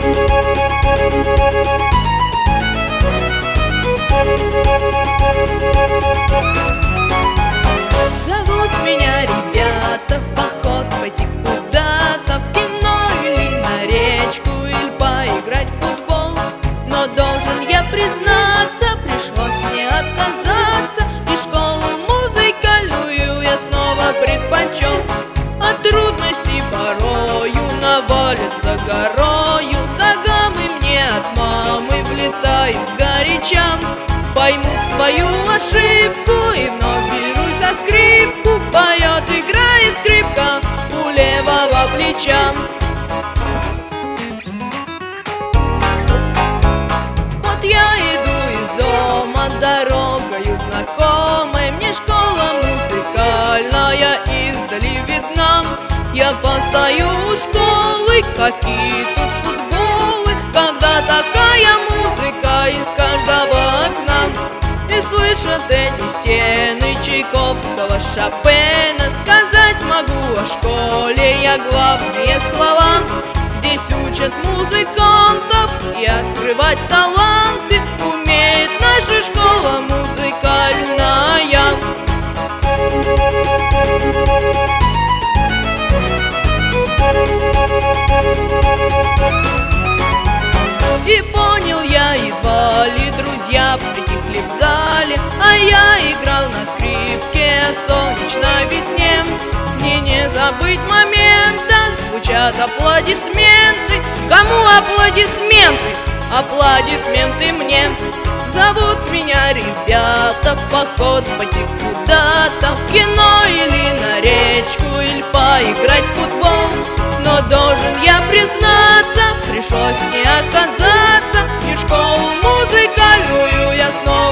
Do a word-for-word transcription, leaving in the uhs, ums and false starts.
Зовут меня ребята в поход пойти куда-то, в кино или на речку, или поиграть в футбол. Но должен я признаться, пришлось мне отказаться, и школу музыкальную я снова предпочел. А трудностей порою навалится горою, за гаммы мне от мамы влетает сгоряча. Пойму свою ошибку и вновь берусь за скрипку. Поет, играет скрипка у левого плеча. Вот я иду из дома дорогою знакомой, мне школа музыкальная издали видна. Я постою у школы, какие тут футболы, когда такая музыка из каждого окна. И слышат эти стены Чайковского, Шопена. Сказать могу о школе я главные слова. Здесь учат музыкантов и открывать таланты. Умеет наша школа музыкальная. И понял я, едва ли друзья притихли в зале, а я играл на скрипке о солнечной весне. Мне не забыть момента, звучат аплодисменты. Кому аплодисменты? Аплодисменты мне. Зовут меня ребята в поход пойти куда-то, в кино или на речку, или поиграть в футбол. Но должен я признаться, пришлось мне отказаться, и школу музыкальную я снова